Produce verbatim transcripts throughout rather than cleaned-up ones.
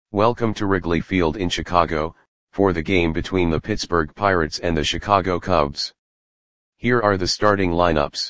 Welcome to Wrigley Field in Chicago, for the game between the Pittsburgh Pirates and the Chicago Cubs. Here are the starting lineups.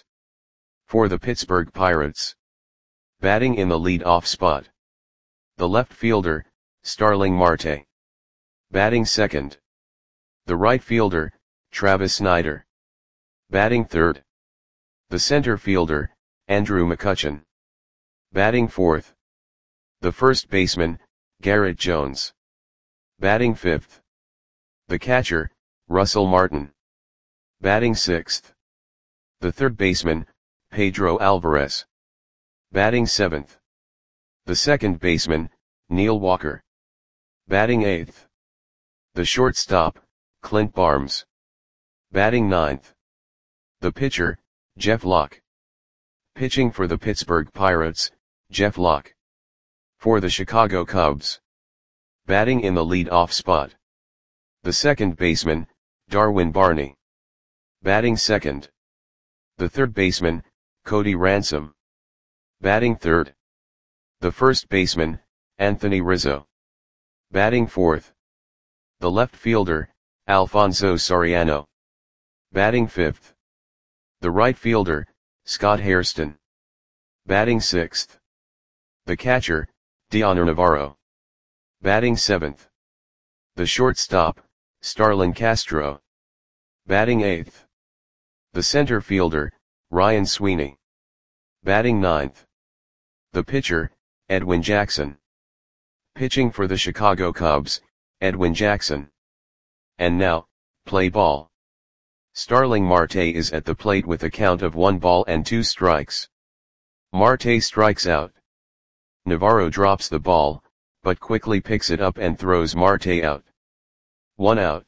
For the Pittsburgh Pirates. Batting in the lead-off spot. The left fielder, Starling Marte. Batting second. The right fielder, Travis Snider. Batting third. The center fielder, Andrew McCutchen. Batting fourth. The first baseman, Garrett Jones. Batting fifth. The catcher, Russell Martin. Batting sixth. The third baseman, Pedro Alvarez. Batting seventh. The second baseman, Neil Walker. Batting eighth. The shortstop, Clint Barnes. Batting ninth. The pitcher, Jeff Locke. Pitching for the Pittsburgh Pirates, Jeff Locke. For the Chicago Cubs. Batting in the lead-off spot. The second baseman, Darwin Barney. Batting second. The third baseman, Cody Ransom. Batting third. The first baseman, Anthony Rizzo. Batting fourth. The left fielder, Alfonso Soriano. Batting fifth. The right fielder, Scott Hairston. Batting sixth. The catcher, Dioner Navarro. Batting seventh. The shortstop, Starlin Castro. Batting eighth. The center fielder, Ryan Sweeney. Batting ninth. The pitcher, Edwin Jackson. Pitching for the Chicago Cubs, Edwin Jackson. And now, play ball. Starling Marte is at the plate with a count of one ball and two strikes. Marte strikes out. Navarro drops the ball, but quickly picks it up and throws Marte out. One out.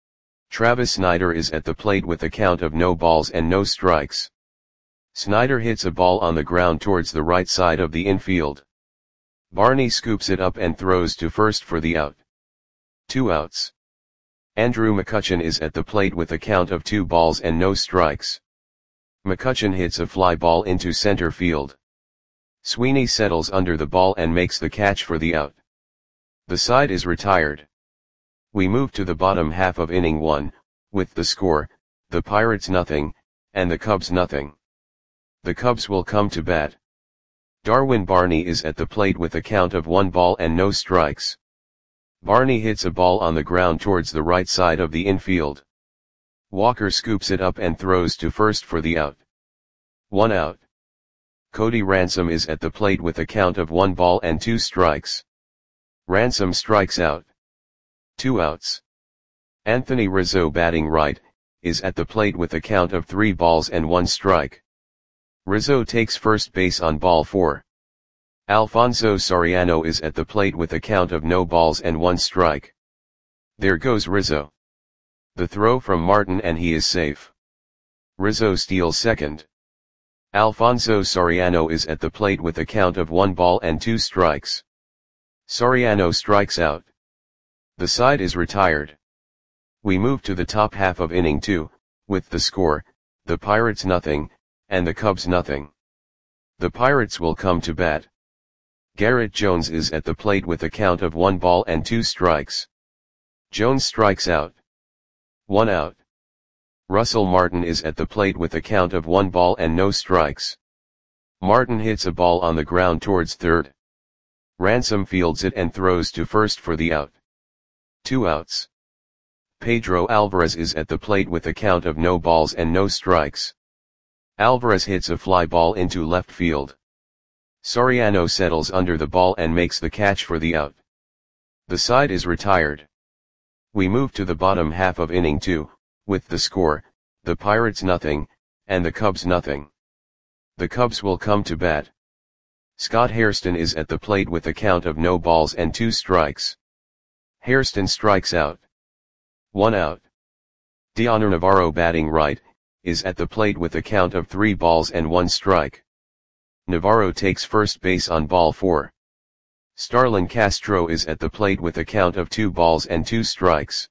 Travis Snider is at the plate with a count of no balls and no strikes. Snider hits a ball on the ground towards the right side of the infield. Barney scoops it up and throws to first for the out. Two outs. Andrew McCutchen is at the plate with a count of two balls and no strikes. McCutchen hits a fly ball into center field. Sweeney settles under the ball and makes the catch for the out. The side is retired. We move to the bottom half of inning one, with the score, the Pirates nothing, and the Cubs nothing. The Cubs will come to bat. Darwin Barney is at the plate with a count of one ball and no strikes. Barney hits a ball on the ground towards the right side of the infield. Walker scoops it up and throws to first for the out. One out. Cody Ransom is at the plate with a count of one ball and two strikes. Ransom strikes out. Two outs. Anthony Rizzo, batting right, is at the plate with a count of three balls and one strike. Rizzo takes first base on ball four. Alfonso Soriano is at the plate with a count of no balls and one strike. There goes Rizzo. The throw from Martin and he is safe. Rizzo steals second. Alfonso Soriano is at the plate with a count of one ball and two strikes. Soriano strikes out. The side is retired. We move to the top half of inning two, with the score, the Pirates nothing, and the Cubs nothing. The Pirates will come to bat. Garrett Jones is at the plate with a count of one ball and two strikes. Jones strikes out. One out. Russell Martin is at the plate with a count of one ball and no strikes. Martin hits a ball on the ground towards third. Ransom fields it and throws to first for the out. Two outs. Pedro Alvarez is at the plate with a count of no balls and no strikes. Alvarez hits a fly ball into left field. Soriano settles under the ball and makes the catch for the out. The side is retired. We move to the bottom half of inning two, with the score, the Pirates nothing, and the Cubs nothing. The Cubs will come to bat. Scott Hairston is at the plate with a count of no balls and two strikes. Hairston strikes out. One out. Dioner Navarro, batting right, is at the plate with a count of three balls and one strike. Navarro takes first base on ball four. Starlin Castro is at the plate with a count of two balls and two strikes.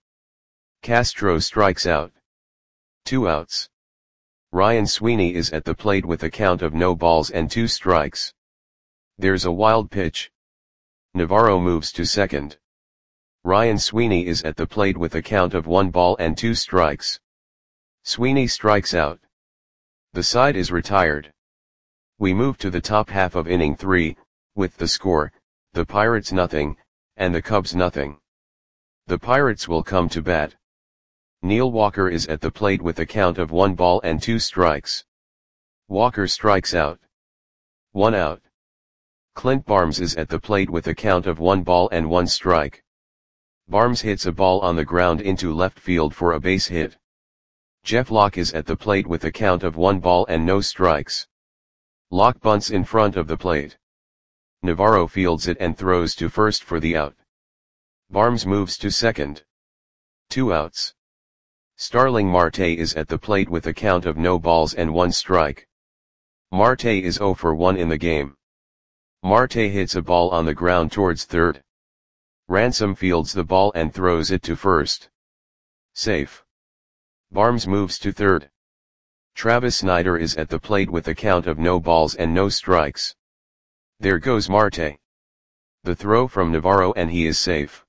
Castro strikes out. Two outs. Ryan Sweeney is at the plate with a count of no balls and two strikes. There's a wild pitch. Navarro moves to second. Ryan Sweeney is at the plate with a count of one ball and two strikes. Sweeney strikes out. The side is retired. We move to the top half of inning three, with the score, the Pirates nothing, and the Cubs nothing. The Pirates will come to bat. Neil Walker is at the plate with a count of one ball and two strikes. Walker strikes out. One out. Clint Barnes is at the plate with a count of one ball and one strike. Barnes hits a ball on the ground into left field for a base hit. Jeff Locke is at the plate with a count of one ball and no strikes. Locke bunts in front of the plate. Navarro fields it and throws to first for the out. Barnes moves to second. Two outs. Starling Marte is at the plate with a count of no balls and one strike. Marte is zero for one in the game. Marte hits a ball on the ground towards third. Ransom fields the ball and throws it to first. Safe. Barnes moves to third. Travis Snider is at the plate with a count of no balls and no strikes. There goes Marte. The throw from Navarro and he is safe.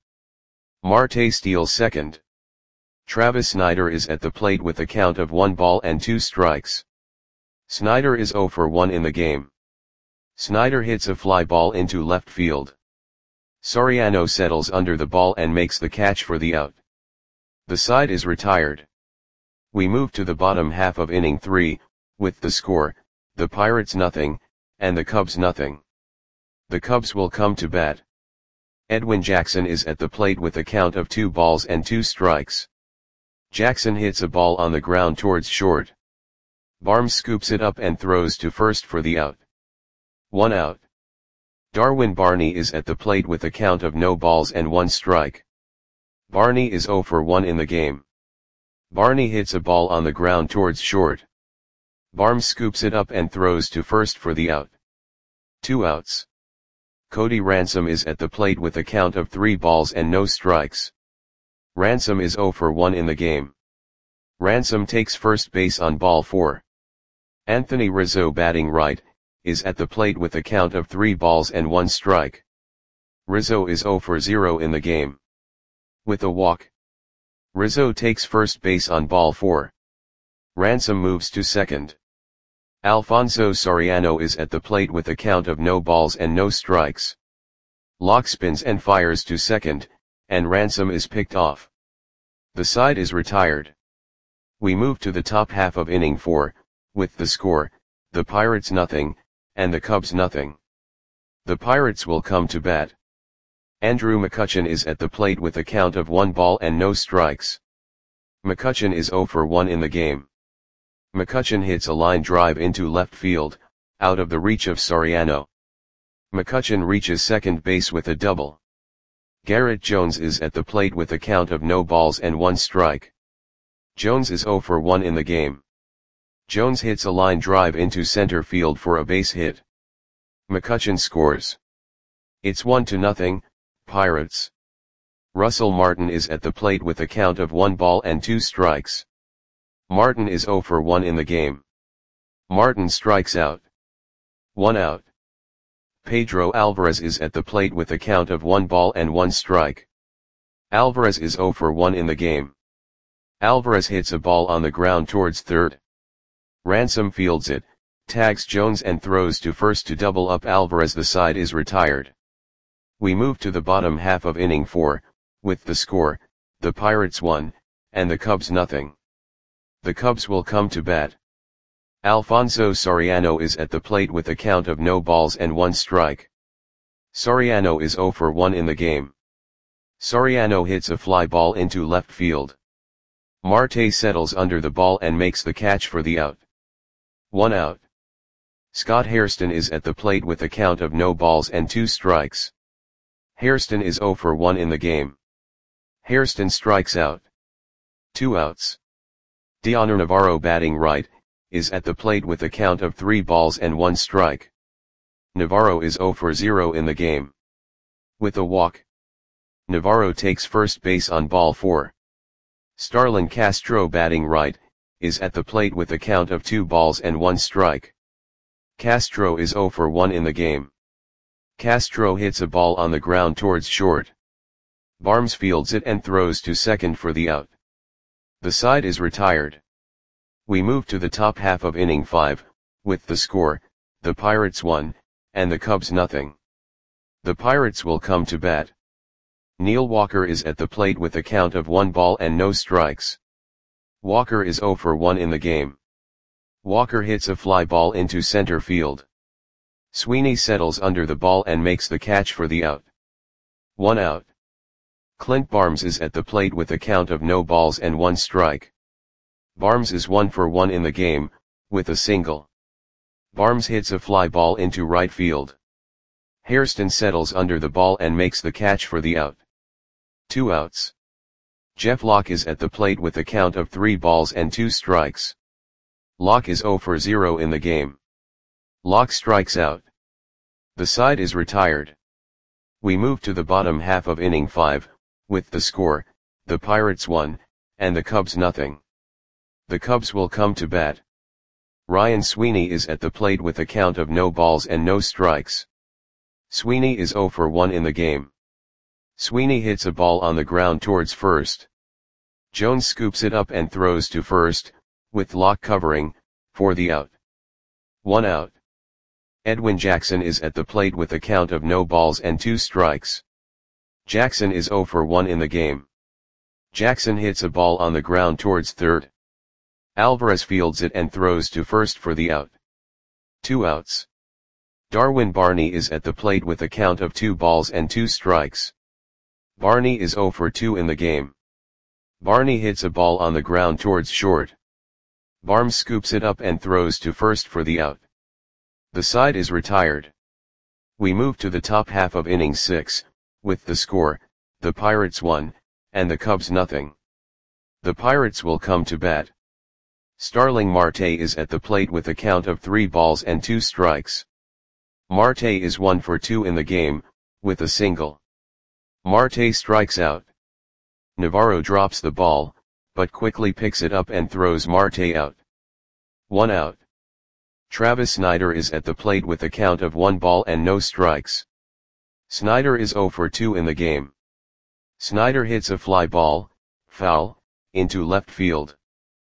Marte steals second. Travis Snider is at the plate with a count of one ball and two strikes. Snider is zero for one in the game. Snider hits a fly ball into left field. Soriano settles under the ball and makes the catch for the out. The side is retired. We move to the bottom half of inning three, with the score, the Pirates nothing, and the Cubs nothing. The Cubs will come to bat. Edwin Jackson is at the plate with a count of two balls and two strikes. Jackson hits a ball on the ground towards short. Barnes scoops it up and throws to first for the out. One out. Darwin Barney is at the plate with a count of no balls and one strike. Barney is zero for one in the game. Barney hits a ball on the ground towards short. Barnes scoops it up and throws to first for the out. Two outs. Cody Ransom is at the plate with a count of three balls and no strikes. Ransom is zero for one in the game. Ransom takes first base on ball four. Anthony Rizzo, batting right, is at the plate with a count of three balls and one strike. Rizzo is zero for zero in the game. With a walk, Rizzo takes first base on ball four. Ransom moves to second. Alfonso Soriano is at the plate with a count of no balls and no strikes. Locke spins and fires to second, and Ransom is picked off. The side is retired. We move to the top half of inning four, with the score, the Pirates nothing, and the Cubs nothing. The Pirates will come to bat. Andrew McCutchen is at the plate with a count of one ball and no strikes. McCutchen is zero for one in the game. McCutchen hits a line drive into left field, out of the reach of Soriano. McCutchen reaches second base with a double. Garrett Jones is at the plate with a count of no balls and one strike. Jones is zero for one in the game. Jones hits a line drive into center field for a base hit. McCutchen scores. It's one to nothing, Pirates. Russell Martin is at the plate with a count of one ball and two strikes. Martin is zero for one in the game. Martin strikes out. One out. Pedro Alvarez is at the plate with a count of one ball and one strike. Alvarez is zero for one in the game. Alvarez hits a ball on the ground towards third. Ransom fields it, tags Jones and throws to first to double up Alvarez. The side is retired. We move to the bottom half of inning four, with the score, the Pirates one, and the Cubs nothing. The Cubs will come to bat. Alfonso Soriano is at the plate with a count of no balls and one strike. Soriano is zero for one in the game. Soriano hits a fly ball into left field. Marte settles under the ball and makes the catch for the out. One out. Scott Hairston is at the plate with a count of no balls and two strikes. Hairston is zero for one in the game. Hairston strikes out. Two outs. Dioner Navarro, batting right, is at the plate with a count of three balls and one strike. Navarro is zero for zero in the game. With a walk, Navarro takes first base on ball four. Starlin Castro, batting right, is at the plate with a count of two balls and one strike. Castro is zero for one in the game. Castro hits a ball on the ground towards short. Barnes fields it and throws to second for the out. The side is retired. We move to the top half of inning five, with the score, the Pirates one, and the Cubs nothing. The Pirates will come to bat. Neil Walker is at the plate with a count of one ball and no strikes. Walker is zero for one in the game. Walker hits a fly ball into center field. Sweeney settles under the ball and makes the catch for the out. One out. Clint Barnes is at the plate with a count of no balls and one strike. Barnes is one for one in the game, with a single. Barnes hits a fly ball into right field. Hairston settles under the ball and makes the catch for the out. Two outs. Jeff Locke is at the plate with a count of three balls and two strikes. Locke is zero for zero in the game. Locke strikes out. The side is retired. We move to the bottom half of inning five, with the score, the Pirates one, and the Cubs nothing. The Cubs will come to bat. Ryan Sweeney is at the plate with a count of no balls and no strikes. Sweeney is zero for one in the game. Sweeney hits a ball on the ground towards first. Jones scoops it up and throws to first, with Locke covering, for the out. One out. Edwin Jackson is at the plate with a count of no balls and two strikes. Jackson is zero for one in the game. Jackson hits a ball on the ground towards third. Alvarez fields it and throws to first for the out. Two outs. Darwin Barney is at the plate with a count of two balls and two strikes. Barney is zero for two in the game. Barney hits a ball on the ground towards short. Barnes scoops it up and throws to first for the out. The side is retired. We move to the top half of inning six, with the score, the Pirates one, and the Cubs nothing. The Pirates will come to bat. Starling Marte is at the plate with a count of three balls and two strikes. Marte is one for two in the game, with a single. Marte strikes out. Navarro drops the ball, but quickly picks it up and throws Marte out. One out. Travis Snider is at the plate with a count of one ball and no strikes. Snider is zero for two in the game. Snider hits a fly ball, foul, into left field.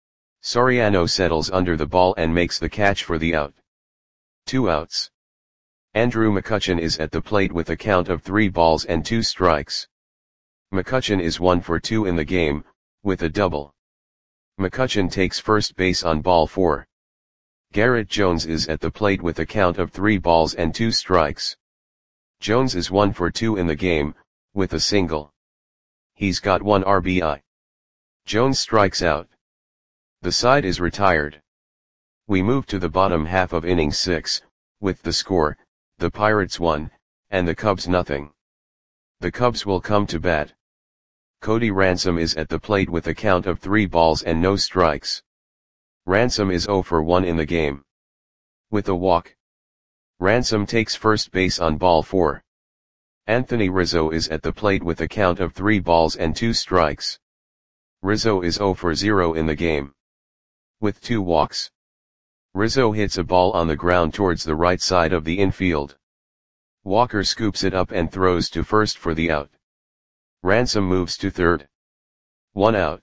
Soriano settles under the ball and makes the catch for the out. Two outs. Andrew McCutchen is at the plate with a count of three balls and two strikes. McCutchen is one for two in the game, with a double. McCutchen takes first base on ball four. Garrett Jones is at the plate with a count of three balls and two strikes. Jones is one for two in the game, with a single. He's got one R B I. Jones strikes out. The side is retired. We move to the bottom half of inning six, with the score, the Pirates one, and the Cubs nothing. The Cubs will come to bat. Cody Ransom is at the plate with a count of three balls and no strikes. Ransom is zero for one in the game. With a walk. Ransom takes first base on ball four. Anthony Rizzo is at the plate with a count of three balls and two strikes. Rizzo is zero for zero in the game. With two walks. Rizzo hits a ball on the ground towards the right side of the infield. Walker scoops it up and throws to first for the out. Ransom moves to third. One out.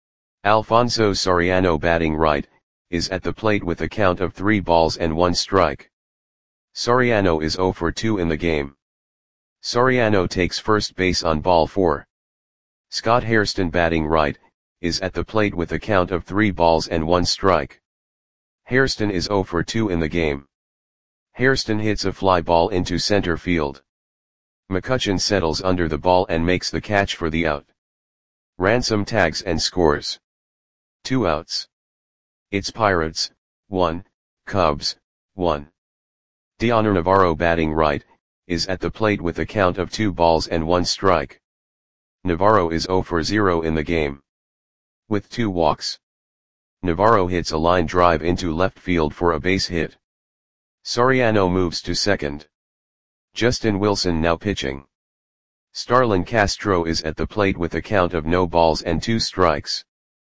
Alfonso Soriano, batting right, is at the plate with a count of three balls and one strike. Soriano is zero for two in the game. Soriano takes first base on ball four. Scott Hairston, batting right, is at the plate with a count of three balls and one strike. Hairston is zero for two in the game. Hairston hits a fly ball into center field. McCutchen settles under the ball and makes the catch for the out. Ransom tags and scores. Two outs. It's Pirates, one, Cubs, one. Dioner Navarro, batting right, is at the plate with a count of two balls and one strike. Navarro is zero for zero in the game. With two walks. Navarro hits a line drive into left field for a base hit. Soriano moves to second. Justin Wilson now pitching. Starlin Castro is at the plate with a count of no balls and two strikes.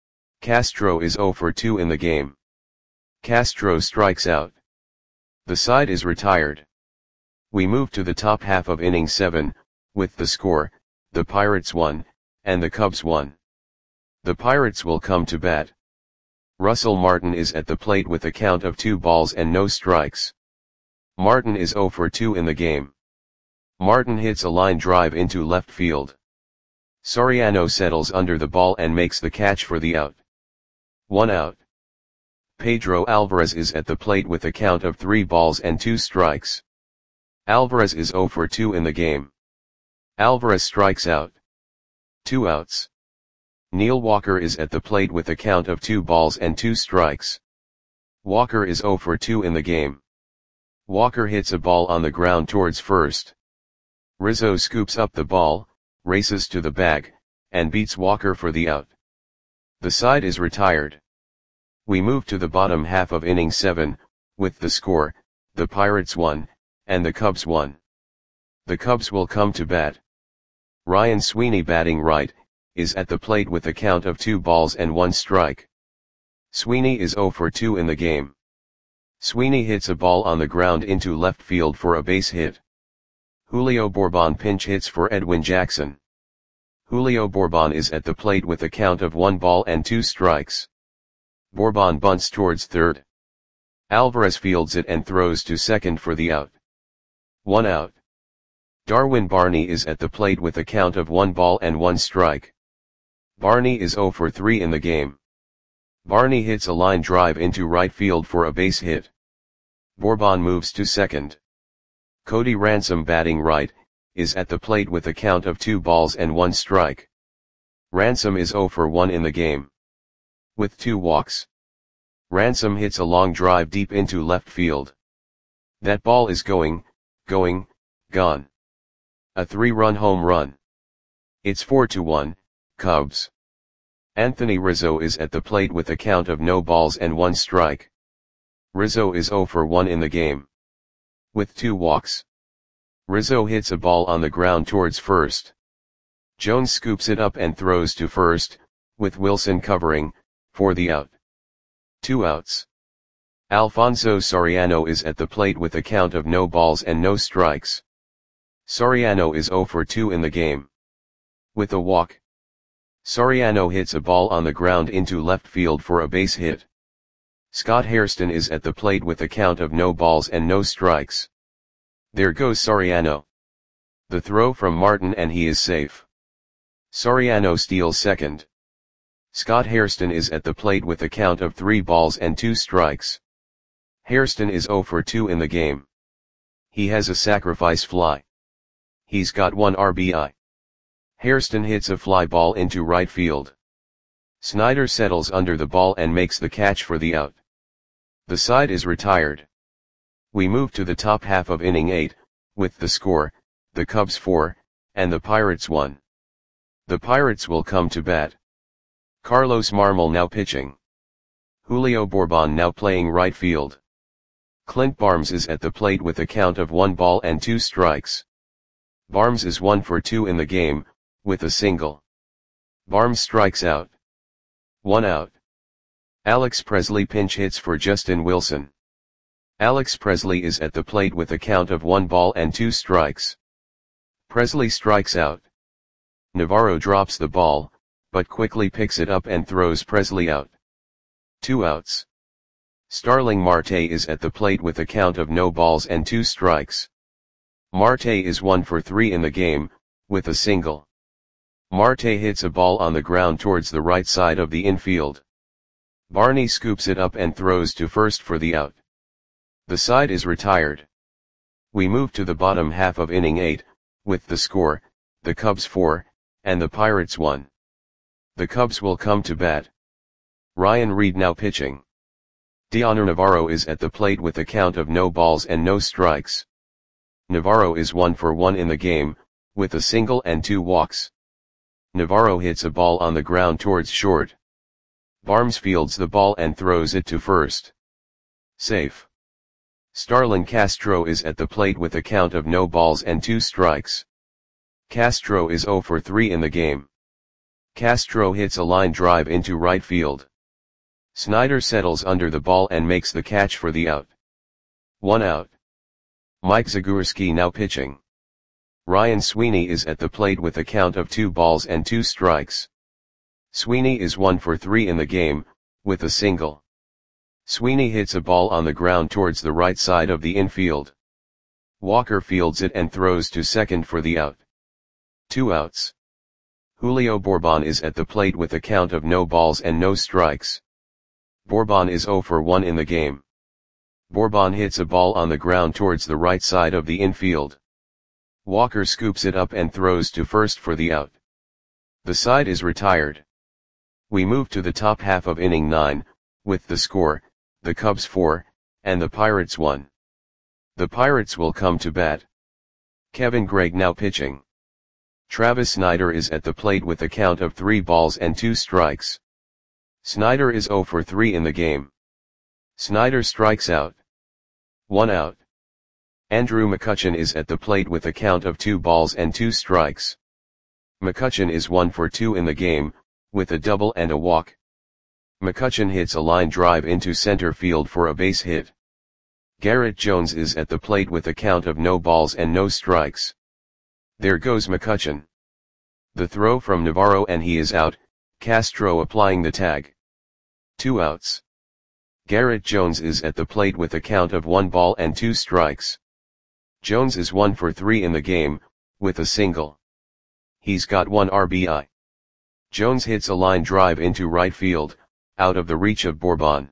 Castro is zero for two in the game. Castro strikes out. The side is retired. We move to the top half of inning seven, with the score, the Pirates one, and the Cubs one. The Pirates will come to bat. Russell Martin is at the plate with a count of two balls and no strikes. Martin is oh for two in the game. Martin hits a line drive into left field. Soriano settles under the ball and makes the catch for the out. One out. Pedro Alvarez is at the plate with a count of three balls and two strikes. Alvarez is oh for two in the game. Alvarez strikes out. Two outs. Neil Walker is at the plate with a count of two balls and two strikes. Walker is oh for two in the game. Walker hits a ball on the ground towards first. Rizzo scoops up the ball, races to the bag, and beats Walker for the out. The side is retired. We move to the bottom half of inning seven, with the score, the Pirates one, and the Cubs one. The Cubs will come to bat. Ryan Sweeney, batting right, is at the plate with a count of two balls and one strike. Sweeney is oh for two in the game. Sweeney hits a ball on the ground into left field for a base hit. Julio Bourbon pinch hits for Edwin Jackson. Julio Bourbon is at the plate with a count of one ball and two strikes. Bourbon bunts towards third. Alvarez fields it and throws to second for the out. One out. Darwin Barney is at the plate with a count of one ball and one strike. Barney is oh for three in the game. Barney hits a line drive into right field for a base hit. Bourbon moves to second. Cody Ransom, batting right, is at the plate with a count of two balls and one strike. Ransom is oh for one in the game. With two walks. Ransom hits a long drive deep into left field. That ball is going, going, gone. A three-run home run. It's four to one, Cubs. Anthony Rizzo is at the plate with a count of no balls and one strike. Rizzo is oh for one in the game. With two walks. Rizzo hits a ball on the ground towards first. Jones scoops it up and throws to first, with Wilson covering, for the out. Two outs. Alfonso Soriano is at the plate with a count of no balls and no strikes. Soriano is oh for two in the game. With a walk. Soriano hits a ball on the ground into left field for a base hit. Scott Hairston is at the plate with a count of no balls and no strikes. There goes Soriano. The throw from Martin and he is safe. Soriano steals second. Scott Hairston is at the plate with a count of three balls and two strikes. Hairston is oh for two in the game. He has a sacrifice fly. He's got one R B I. Hairston hits a fly ball into right field. Snyder settles under the ball and makes the catch for the out. The side is retired. We move to the top half of inning eight, with the score, the Cubs four, and the Pirates one. The Pirates will come to bat. Carlos Marmol now pitching. Julio Bourbon now playing right field. Clint Barnes is at the plate with a count of one ball and two strikes. Barnes is one for two in the game, with a single. Barnes strikes out. One out. Alex Presley pinch hits for Justin Wilson. Alex Presley is at the plate with a count of one ball and two strikes. Presley strikes out. Navarro drops the ball, but quickly picks it up and throws Presley out. Two outs. Starling Marte is at the plate with a count of no balls and two strikes. Marte is one for three in the game, with a single. Marte hits a ball on the ground towards the right side of the infield. Barney scoops it up and throws to first for the out. The side is retired. We move to the bottom half of inning eight, with the score, the Cubs four, and the Pirates one. The Cubs will come to bat. Ryan Reed now pitching. Dioner Navarro is at the plate with a count of no balls and no strikes. Navarro is one for one in the game, with a single and two walks. Navarro hits a ball on the ground towards short. Barnes fields the ball and throws it to first. Safe. Starlin Castro is at the plate with a count of no balls and two strikes. Castro is oh for three in the game. Castro hits a line drive into right field. Snyder settles under the ball and makes the catch for the out. One out. Mike Zagorski now pitching. Ryan Sweeney is at the plate with a count of two balls and two strikes. Sweeney is one for three in the game, with a single. Sweeney hits a ball on the ground towards the right side of the infield. Walker fields it and throws to second for the out. Two outs. Julio Bourbon is at the plate with a count of no balls and no strikes. Bourbon is zero for one in the game. Bourbon hits a ball on the ground towards the right side of the infield. Walker scoops it up and throws to first for the out. The side is retired. We move to the top half of inning nine, with the score, the Cubs four, and the Pirates one. The Pirates will come to bat. Kevin Gregg now pitching. Travis Snider is at the plate with a count of three balls and two strikes. Snider is zero for three in the game. Snider strikes out. One out. Andrew McCutchen is at the plate with a count of two balls and two strikes. McCutchen is one for two in the game, with a double and a walk. McCutchen hits a line drive into center field for a base hit. Garrett Jones is at the plate with a count of no balls and no strikes. There goes McCutchen. The throw from Navarro and he is out, Castro applying the tag. Two outs. Garrett Jones is at the plate with a count of one ball and two strikes. Jones is one for three in the game, with a single. He's got one R B I. Jones hits a line drive into right field, out of the reach of Bourbon.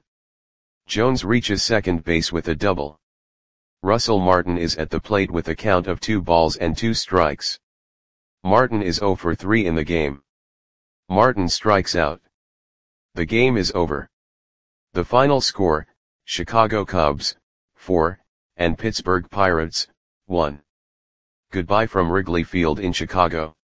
Jones reaches second base with a double. Russell Martin is at the plate with a count of two balls and two strikes. Martin is zero for three in the game. Martin strikes out. The game is over. The final score, Chicago Cubs, four, and Pittsburgh Pirates, one. Goodbye from Wrigley Field in Chicago.